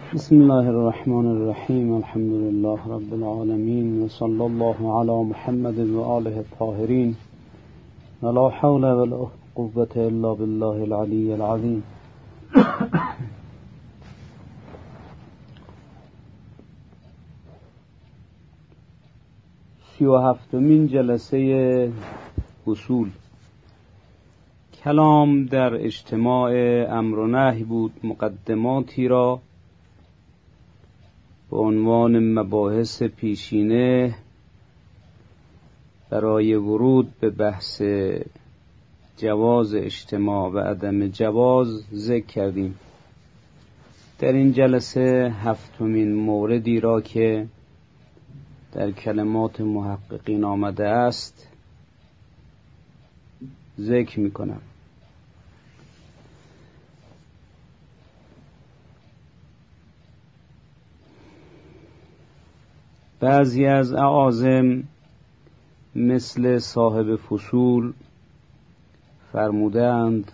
بسم الله الرحمن الرحیم. الحمد لله رب العالمین و صلی الله علی محمد و آله الطاهرین و لا حول ولا قوة الا بالله العلی العظیم. سی و هفتمین جلسه اصول. کلام در اجتماع امر و نهی بود. مقدماتی را به عنوان مباحث پیشینه برای ورود به بحث جواز اجتماع و عدم جواز ذکر کردیم. در این جلسه هفتمین موردی را که در کلمات محققین آمده است ذکر می‌کنم. بعضی از اعاظم مثل صاحب فصول فرمودند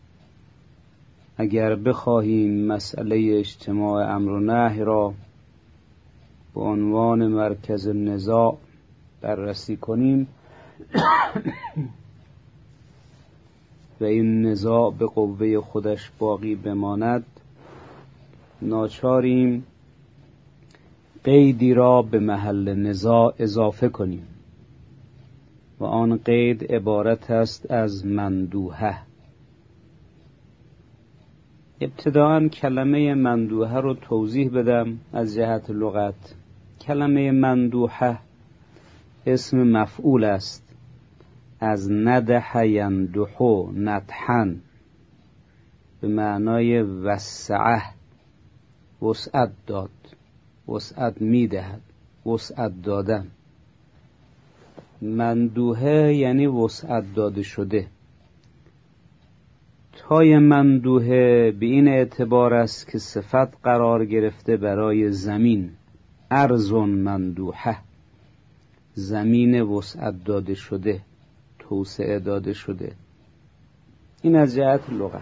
اگر بخواهیم مسئله اجتماع امر و نهی را به عنوان مرکز نزاع بررسی کنیم و این نزاع به قوه خودش باقی بماند، ناچاریم قیدی را به محل نزاع اضافه کنیم و آن قید عبارت است از مندوحه. ابتداءً کلمه مندوحه رو توضیح بدم از جهت لغت. کلمه مندوحه اسم مفعول است از ندح یندحو ندحن، به معنای وسعه، وسعت داد، وسعت میدهد، وسعت دادن. مندوحه یعنی وسعت داده شده. تای مندوحه به این اعتبار است که صفت قرار گرفته برای زمین. ارضون مندوحه، زمین وسعت داده شده، توسعه داده شده. این از جهت لغت.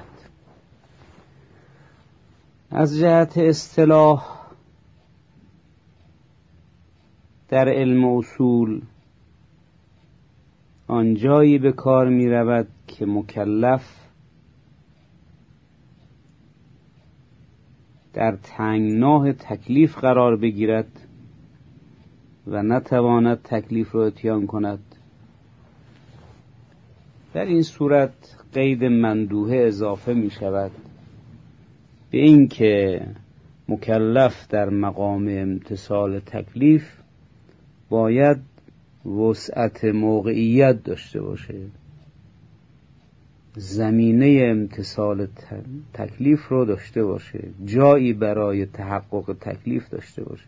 از جهت اصطلاح در علم اصول آنجایی به کار می رود که مکلف در تنگناه تکلیف قرار بگیرد و نتواند تکلیف را اتیان کند. در این صورت قید مندوحه اضافه می شود به این که مکلف در مقام امتثال تکلیف باید وسعت موقعیت داشته باشه، زمینه امتثال تکلیف رو داشته باشه، جایی برای تحقق تکلیف داشته باشه.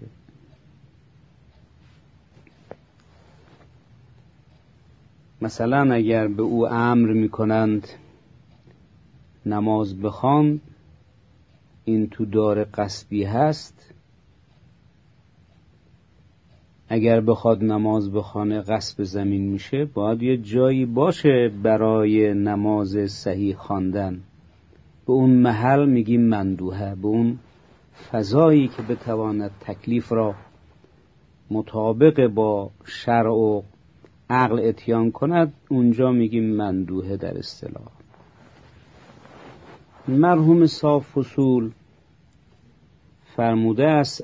مثلا اگر به او امر میکنند نماز بخوان، این تو دار غصبی هست، اگر بخواد نماز بخوانه غصب زمین میشه، باید یه جایی باشه برای نماز صحیح خواندن. به اون محل میگیم مندوحه، به اون فضایی که بتواند تکلیف را مطابق با شرع و عقل اتیان کند، اونجا میگیم مندوحه در اصطلاح. مرحوم صاحب فصول فرموده است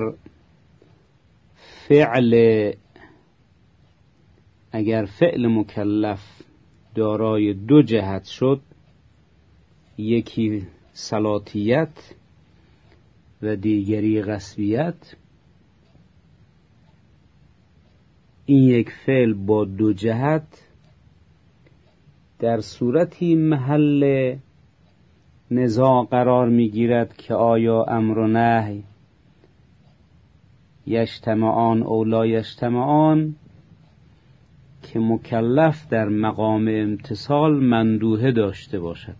اگر فعل مکلف دارای دو جهت شد، یکی صلاتیت و دیگری غصبیت، این یک فعل با دو جهت در صورتی محل نزاع قرار میگیرد که آیا امر و نهی یجتمعان او لا یجتمعان، که مکلف در مقام امتثال مندوحه داشته باشد.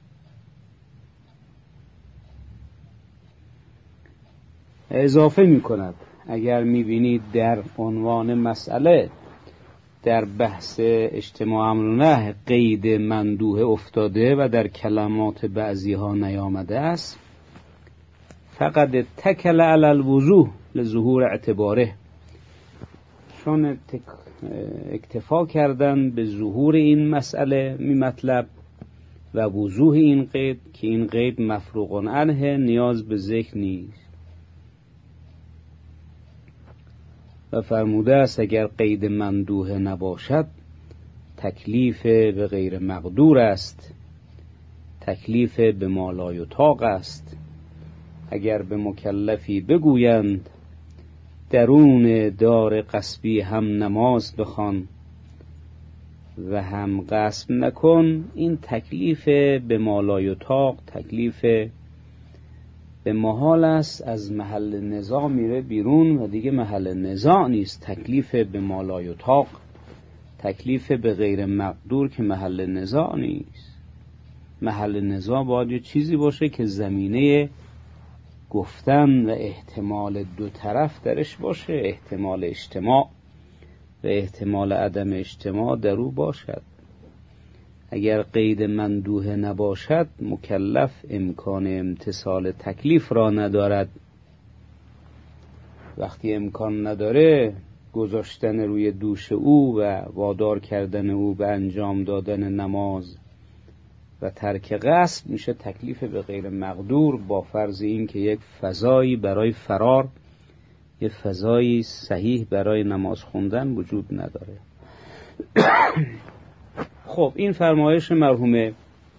اضافه می کند اگر می بینید در عنوان مسئله در بحث اجتماع امر و نهی قید مندوحه افتاده و در کلمات بعضی ها نیامده است، فقد اتکل علی الوضوح لظهور اعتباره، چون اکتفا کردن به ظهور این مسئله مطلب و وضوح این قید که این قید مفروغ عنه، نیاز به ذکر نیست. و فرموده است اگر قید مندوحه نباشد تکلیف به غیر مقدور است، تکلیف به ما لا یطاق است. اگر به مکلفی بگویند درون دار غصبی هم نماز بخوان و هم غصب نکن، این تکلیف به ما لا یطاق، تکلیف به محال است، از محل نزاع میره بیرون و دیگه محل نزاع نیست. تکلیف به ما لا یطاق، تکلیف به غیر مقدور که محل نزاع نیست. محل نزاع باید یه چیزی باشه که زمینه گفتن و احتمال دو طرف درش باشه، احتمال اجتماع و احتمال عدم اجتماع در او باشد. اگر قید مندوحه نباشد مکلف امکان امتثال تکلیف را ندارد. وقتی امکان نداره گذاشتن روی دوش او و وادار کردن او به انجام دادن نماز و ترک غصب میشه تکلیف به غیر مقدور، با فرض این که یک فضایی برای فرار، یک فضایی صحیح برای نماز خوندن وجود نداره. خب این فرمایش مرحوم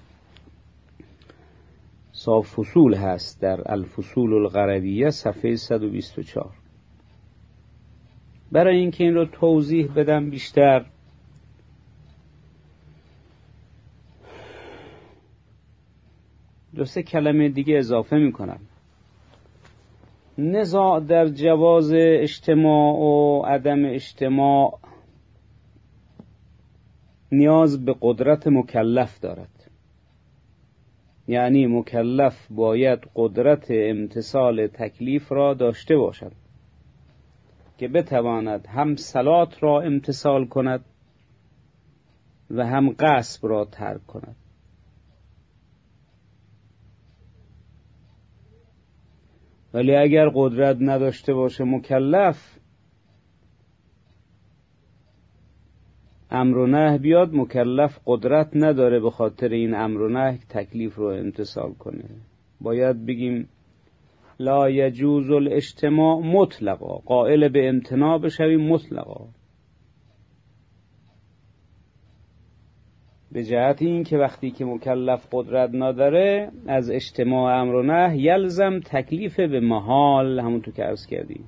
صاحب فصول هست در الفصول الغربیه صفحه 124. برای اینکه این رو توضیح بدم بیشتر، دو سه کلمه دیگه اضافه میکنم. نزاع در جواز اجتماع و عدم اجتماع نیاز به قدرت مکلف دارد. یعنی مکلف باید قدرت امتثال تکلیف را داشته باشد که بتواند هم صلات را امتثال کند و هم غصب را ترک کند. ولی اگر قدرت نداشته باشه مکلف، امر و نهی بیاد، مکلف قدرت نداره به خاطر این امر و نهی تکلیف رو امتثال کنه. باید بگیم لا یجوز الاجتماع مطلقا، قائل به امتناع بشویم مطلقا، به جهت این که وقتی که مکلف قدرت نداره از اجتماع امر و نهی یلزم تکلیف به محال، همونطور که عرض کردیم.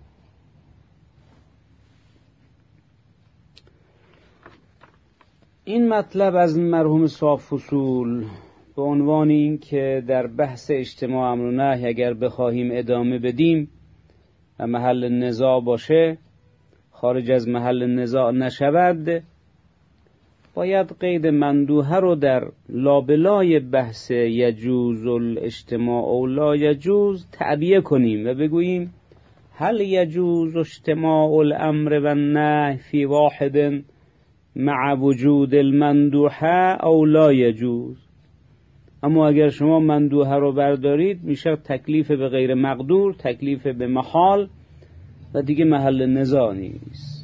این مطلب از مرحوم صاحب فصول به عنوان این که در بحث اجتماع امر و نهی اگر بخواهیم ادامه بدیم و محل نزاع باشه، خارج از محل نزاع نشود، باید قید مندوحه رو در لابلای بحث یجوز الاجتماع او لا یجوز تعبیه کنیم و بگوییم هل یجوز اجتماع الامر و النهی فی واحد مع وجود المندوحه او لا یجوز. اما اگر شما مندوحه رو بردارید میشه تکلیف به غیر مقدور، تکلیف به محال و دیگه محل نزاع نیست.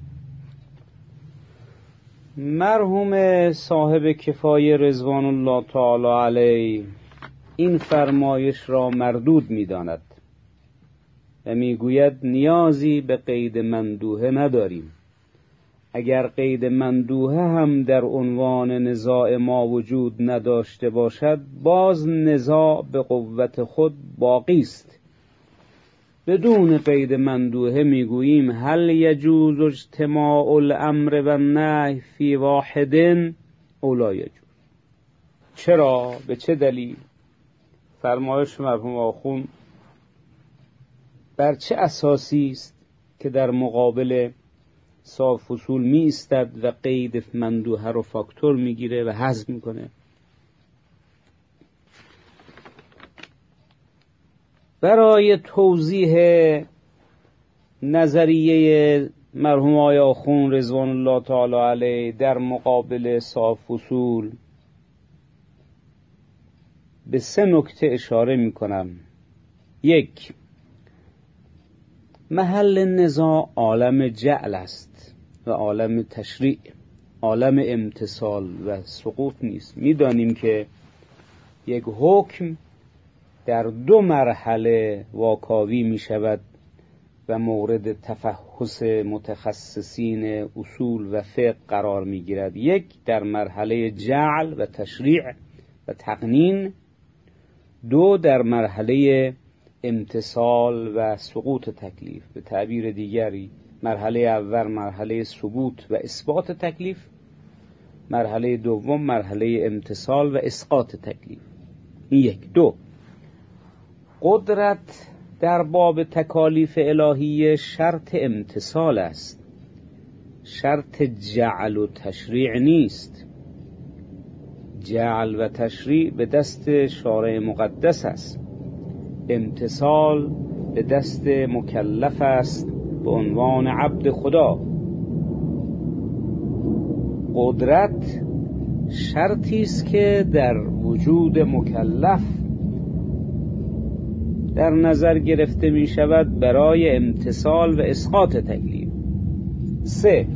مرحوم صاحب کفایه رضوان الله تعالی علیه این فرمایش را مردود می‌داند و میگوید نیازی به قید مندوحه نداریم. اگر قید مندوحه هم در عنوان نزاع ما وجود نداشته باشد، باز نزاع به قوت خود باقی است. بدون قید مندوحه میگوییم هل یجوز اجتماع الامر و النهی فی واحد او لا یجوز. چرا؟ به چه دلیل؟ فرمایش مرحوم آخوند بر چه اساسی است که در مقابل صاحب فصول می ایستد و قید مندوحه رو فاکتور میگیره و حذف میکنه؟ برای توضیح نظریه مرحوم آقای آخوند رضوان الله تعالی علیه در مقابل صاحب فصول به 3 نکته اشاره میکنم. یک، محل نزاع عالم جعل است و عالم تشریع، عالم امتثال و سقوط نیست. میدانیم که یک حکم در دو مرحله واکاوی می شود و مورد تفحص متخصصین اصول و فقه قرار می گیرد. یک، در مرحله جعل و تشریع و تقنین. دو، در مرحله امتثال و سقوط تکلیف. به تعبیر دیگری مرحله اول مرحله ثبوت و اثبات تکلیف، مرحله دوم مرحله امتثال و اسقاط تکلیف. این یک. دو، قدرت در باب تکالیف الهیه شرط امتثال است، شرط جعل و تشریع نیست. جعل و تشریع به دست شارع مقدس است، امتثال به دست مکلف است به عنوان عبد خدا. قدرت شرطی است که در وجود مکلف در نظر گرفته می شود برای امتثال و اسقاط تکلیف. سه،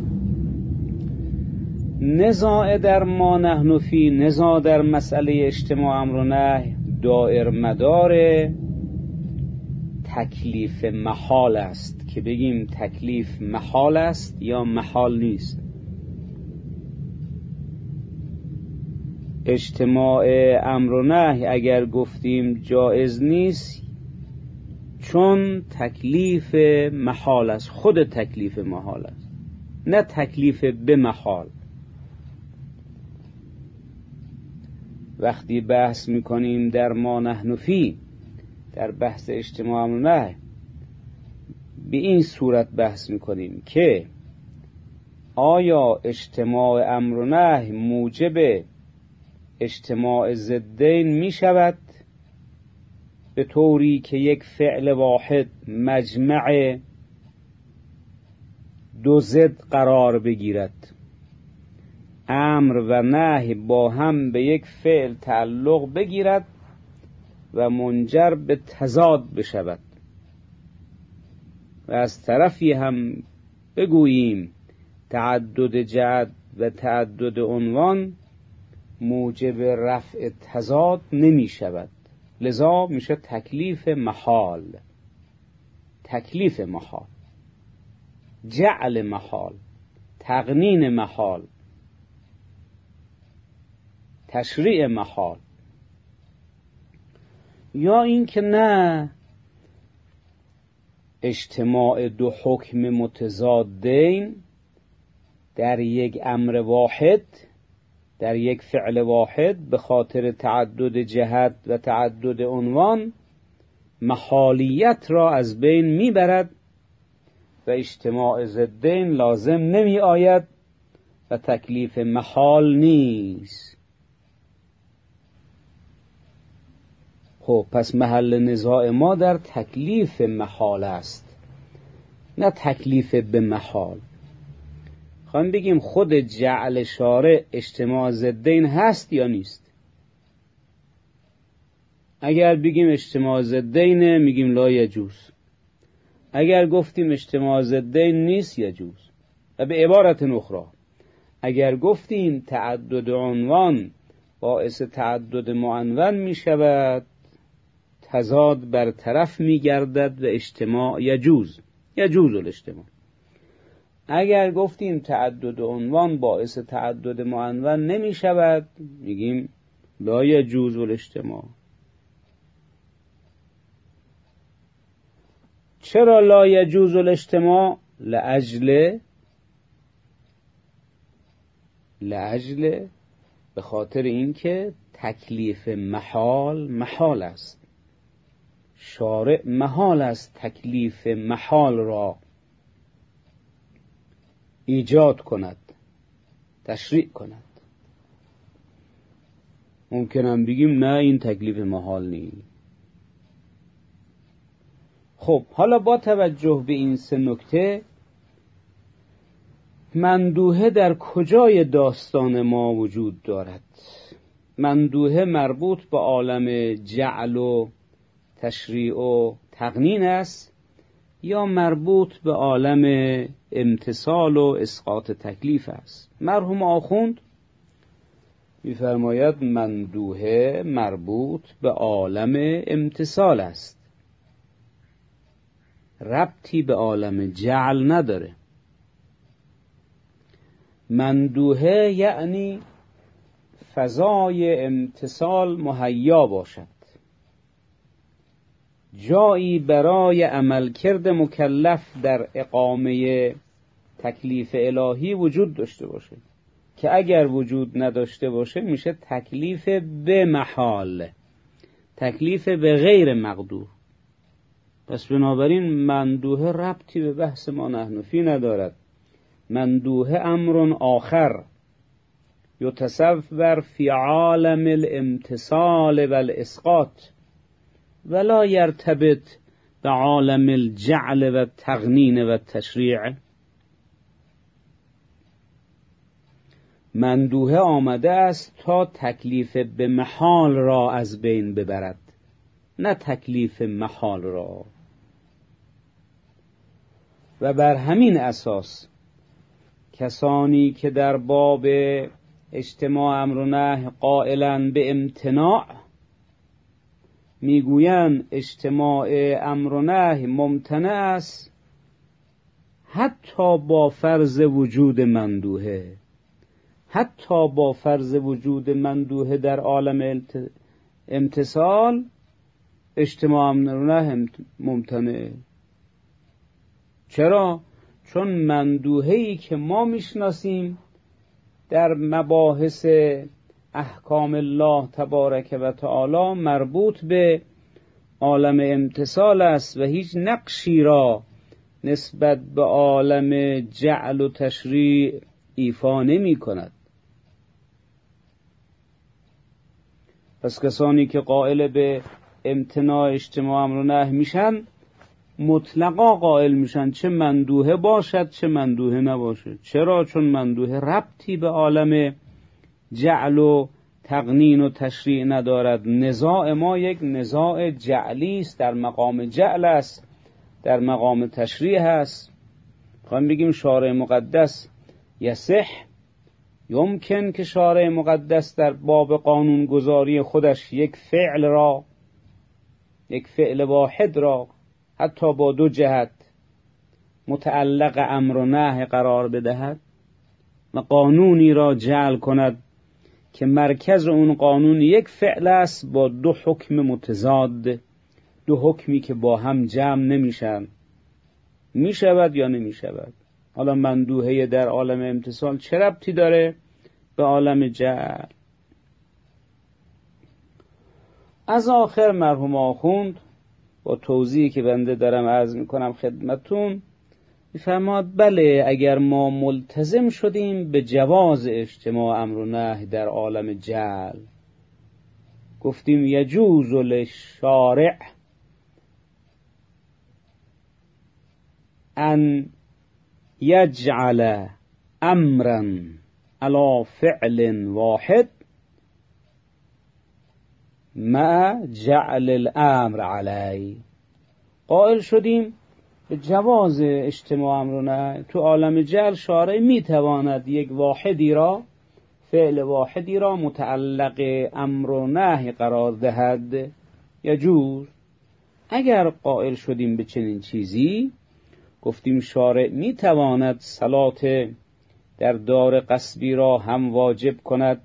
نزاع در ما نحن فی، نزاع در مسئله اجتماع امر و نهی دائر مدار تکلیف محال است، که بگیم تکلیف محال است یا محال نیست. اجتماع امر و نهی اگر گفتیم جایز نیست چون تکلیف محال است، خود تکلیف محال است، نه تکلیف به محال. وقتی بحث میکنیم در ما نحن فی، در بحث اجتماع امر و نهی، به این صورت بحث میکنیم که آیا اجتماع امر و نهی موجب اجتماع ضدین می شود به طوری که یک فعل واحد مجمع دو ضد قرار بگیرد، امر و نهی با هم به یک فعل تعلق بگیرد و منجر به تضاد بشود، و از طرفی هم بگوییم تعدد جهت و تعدد عنوان موجب رفع تضاد نمی شود، لذا میشه تکلیف محال. تکلیف محال، جعل محال، تقنین محال، تشریع محال. یا این که نه، اجتماع دو حکم متضادین در یک امر واحد، در یک فعل واحد، به خاطر تعدد جهت و تعدد عنوان محالیت را از بین میبرد و اجتماع ضدین لازم نمی آید و تکلیف محال نیست. خب پس محل نزاع ما در تکلیف محال است، نه تکلیف به محال. خواهیم بگیم خود جعل شارع اجتماع ضدین هست یا نیست؟ اگر بگیم اجتماع ضدین میگیم لا یجوز، اگر گفتیم اجتماع ضدین نیست یجوز. و به عبارت اخرى اگر گفتیم تعدد عنوان باعث تعدد معنون می شود، تضاد برطرف می گردد و اجتماع یجوز الاجتماع. اگر گفتیم تعدد عنوان باعث تعدد معنون نمی شود، میگیم لا یجوز الاجتماع. چرا لا یجوز الاجتماع؟ لأجل به خاطر اینکه تکلیف محال است، شارع محال است تکلیف محال را ایجاد کند، تشریع کند. ممکنم بگیم نه این تکلیف محال نیست. خب حالا با توجه به این سه نکته، مندوحه در کجای داستان ما وجود دارد؟ مندوحه مربوط به عالم جعل و تشریع و تقنین است یا مربوط به عالم امتثال و اسقاط تکلیف است. مرحوم آخوند می‌فرماید مندوحه مربوط به عالم امتثال است، ربطی به عالم جعل نداره. مندوحه یعنی فضای امتثال مهیا باشد، جایی برای عملکرد مکلف در اقامه تکلیف الهی وجود داشته باشه که اگر وجود نداشته باشه میشه تکلیف به محال، تکلیف به غیر مقدور. پس بنابراین مندوحه ربطی به بحث ما نحن فی ندارد. مندوحه امر آخر یتصور فی عالم الامتثال و الاسقاط ولا یرتبط به عالم الجعل و تقنین و تشریع. مندوحه آمده است تا تکلیف به محال را از بین ببرد، نه تکلیف محال را. و بر همین اساس کسانی که در باب اجتماع امر و نهی قائلن به امتناع میگویند اجتماع امر و نهی ممتنع است حتی با فرض وجود مندوحه، حتی با فرض وجود مندوحه در عالم امتثال اجتماع امر و نهی ممتنع. چرا؟ چون مندوحه‌ای که ما میشناسیم در مباحث احکام الله تبارک و تعالی مربوط به عالم امتثال است و هیچ نقشی را نسبت به عالم جعل و تشریع ایفا نمی کند. پس کسانی که قائل به امتناع اجتماع امر و نهی میشن مطلقا قائل میشن چه مندوحه باشد چه مندوحه نباشد. چرا؟ چون مندوحه ربطی به عالم جعل و تقنین و تشریع ندارد. نزاع ما یک نزاع جعلی است، در مقام جعل است، در مقام تشریع است. خواهیم بگیم شارع مقدس یصح، یمکن که شارع مقدس در باب قانون گذاری خودش یک فعل را، یک فعل واحد را حتی با دو جهت متعلق امر و نهی قرار بدهد و قانونی را جعل کند که مرکز اون قانون یک فعل است با دو حکم متضاد، دو حکمی که با هم جمع نمیشن. میشود یا نمیشود؟ حالا مندوحه در عالم امتثال چه ربطی داره به عالم جعل؟ از آخر مرحوم آخوند با توضیحی که بنده دارم عرض میکنم خدمتون میفرماد بله اگر ما ملتزم شدیم به جواز اجتماع امر و نهی در عالم جعل، گفتیم یجوز للشارع ان یجعل امرا علی فعل واحد مع جعل الامر علی. قائل شدیم به جواز اجتماع امر و نهی تو عالم جعل. شارع میتواند یک واحدی را، فعل واحدی را متعلق امر و نهی قرار دهد. یجوز. اگر قائل شدیم به چنین چیزی گفتیم شارع میتواند صلات در دار غصبی را هم واجب کند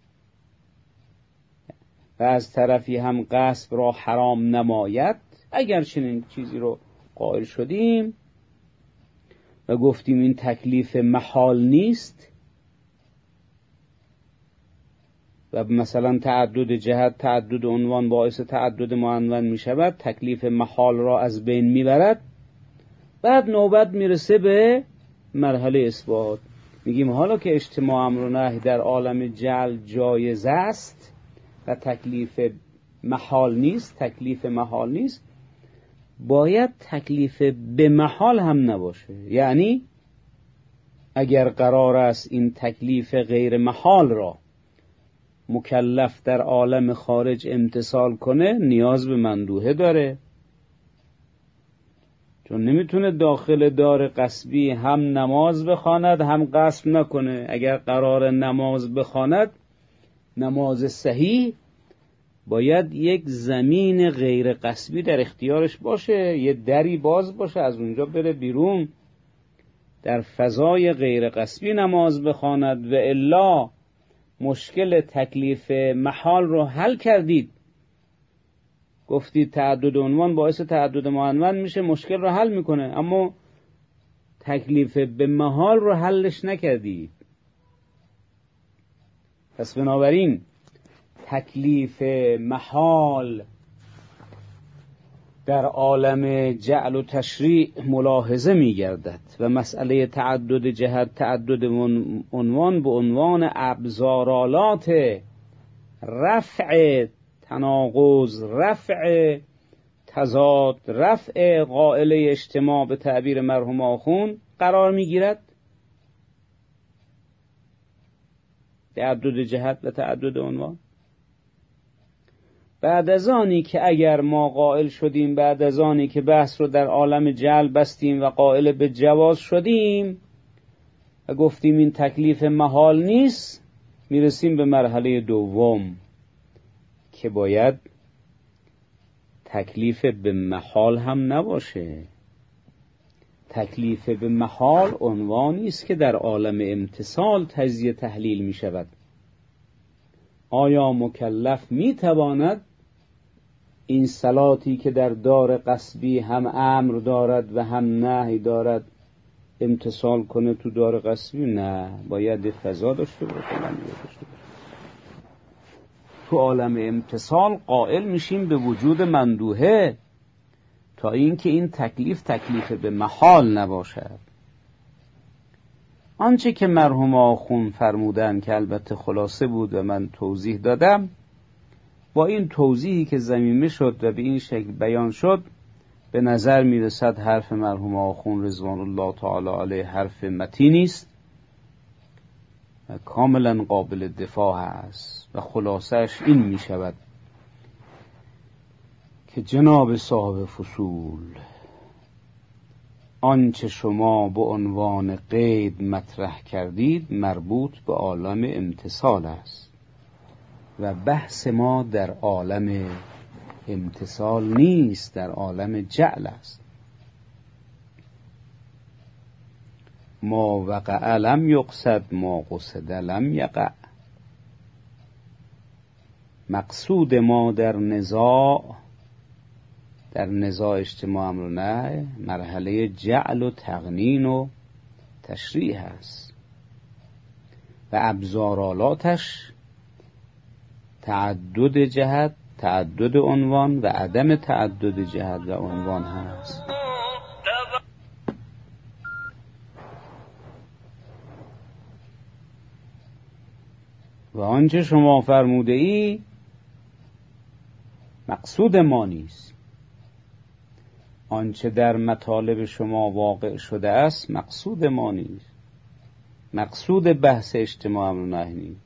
و از طرفی هم غصب را حرام نماید. اگر چنین چیزی رو قائل شدیم و گفتیم این تکلیف محال نیست و مثلا تعدد جهت، تعدد عنوان باعث تعدد معنون می شود، تکلیف محال را از بین می برد، بعد نوبت میرسه به مرحله اثبات. میگیم حالا که اجتماع امر و نهی در عالم جعل جایز است و تکلیف محال نیست، باید تکلیف به محال هم نباشه. یعنی اگر قرار است این تکلیف غیر محال را مکلف در عالم خارج امتثال کنه نیاز به مندوحه داره، چون نمیتونه داخل دار غصبی هم نماز بخواند هم غصب نکنه. اگر قرار نماز بخواند، نماز صحیح، باید یک زمین غیر غصبی در اختیارش باشه، یه دری باز باشه، از اونجا بره بیرون در فضای غیر غصبی نماز بخواند. و الا مشکل تکلیف محال رو حل کردید، گفتید تعدد عنوان باعث تعدد معنون میشه، مشکل رو حل میکنه، اما تکلیف به محال رو حلش نکردید. پس بنابراین تکلیف محال در عالم جعل و تشریع ملاحظه می‌گردد و مسئله تعدد جهت، تعدد عنوان به عنوان ابزارالات رفع تناقض، رفع تضاد، رفع قائل اجتماع به تعبیر مرحوم آخوند قرار می‌گیرد. تعدد جهت و تعدد عنوان. بعد از آنی که اگر ما قائل شدیم، بعد از آنی که بحث رو در عالم جعل بستیم و قائل به جواز شدیم و گفتیم این تکلیف محال نیست، میرسیم به مرحله دوم که باید تکلیف به محال هم نباشه. تکلیف به محال عنوانی است که در عالم امتثال تجزیه تحلیل می شود. آیا مکلف می تواند این صلاتی که در دار غصبی هم امر دارد و هم نهی دارد امتثال کنه تو دار غصبی؟ نه، باید فضا داشته باشه. تو عالم امتثال قائل میشیم به وجود مندوحه تا اینکه این تکلیف به محال نباشد. آنچه که مرحوم آخوند فرمودن که البته خلاصه بود و من توضیح دادم، با این توضیحی که ضمیمه شد و به این شکل بیان شد، به نظر میرسد حرف مرحوم آخوند رضوان الله تعالی علیه حرف متینی است و کاملا قابل دفاع است و خلاصش این می شود که جناب صاحب فصول، آنچه شما به عنوان قید مطرح کردید مربوط به عالم امتثال است و بحث ما در عالم امتثال نیست، در عالم جعل است. ما وقع لم یقصد، ما قصد لم یقع. مقصود ما در نزاع اجتماع امر نه، مرحله جعل و تقنین و تشریح است و ابزارالاتش تعدد جهت، تعدد عنوان و عدم تعدد جهت و عنوان هست. و آنچه شما فرموده ای مقصود ما نیست. آنچه در مطالب شما واقع شده است مقصود ما نیست، مقصود بحث اجتماع امر نهی نیست،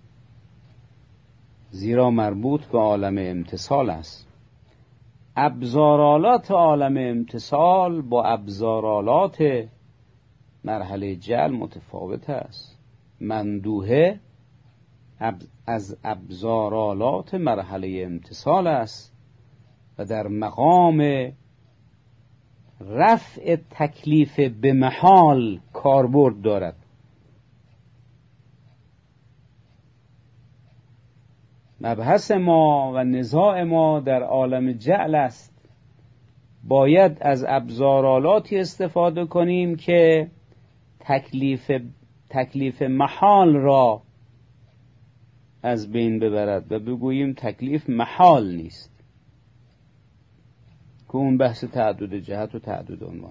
زیرا مربوط به عالم امتثال است. ابزارالات عالم امتثال با ابزارالات مرحله جعل متفاوت است. مندوحه از ابزارالات مرحله امتثال است و در مقام رفع تکلیف به محال کاربرد دارد. مبحث ما و نزاع ما در عالم جعل است. باید از ابزارالاتی استفاده کنیم که تکلیف محال را از بین ببرد و بگوییم تکلیف محال نیست، که اون بحث تعدد جهت و تعدد عنوان.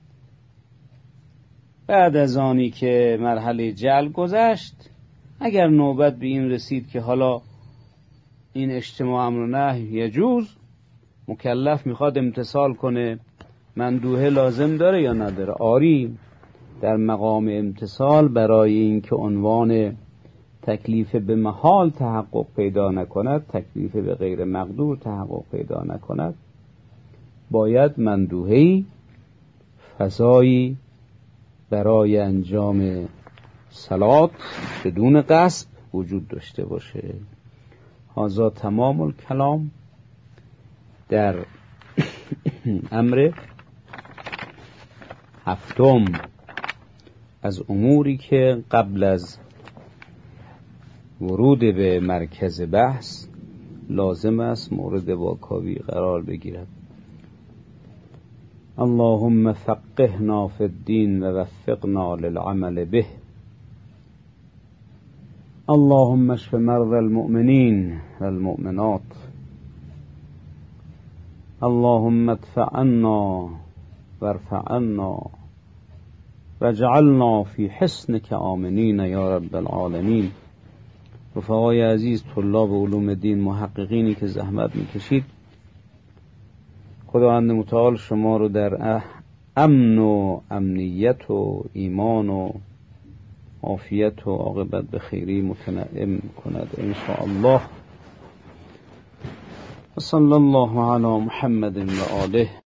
بعد از آنی که مرحله جعل گذشت، اگر نوبت به این رسید که حالا این اجتماع امر نهی یجوز، مکلف میخواد امتثال کنه، مندوحه لازم داره یا نداره؟ آری، در مقام امتثال برای این که عنوان تکلیف به محال تحقق پیدا نکند، تکلیف به غیر مقدور تحقق پیدا نکند، باید مندوحه‌ای، فضایی برای انجام صلات بدون قصد وجود داشته باشه. هذا تمام الکلام در امر هفتم از اموری که قبل از ورود به مرکز بحث لازم است مورد واکاوی قرار بگیرد. اللهم فقهنا فی الدین و وفقنا للعمل به. اللهم اشف مرضى المؤمنین والمؤمنات. اللهم ادفع عنا وارفع عنا واجعلنا فی حصنک آمنین یا رب العالمین. رفقای عزیز، طلاب علوم دین، محققینی که زحمت میکشید، خداوند متعال شما رو در امن و امنیت و ایمان و عافیت و عاقبت به خیری متنعم کند ان شاء الله. صلی الله علی محمد و آله.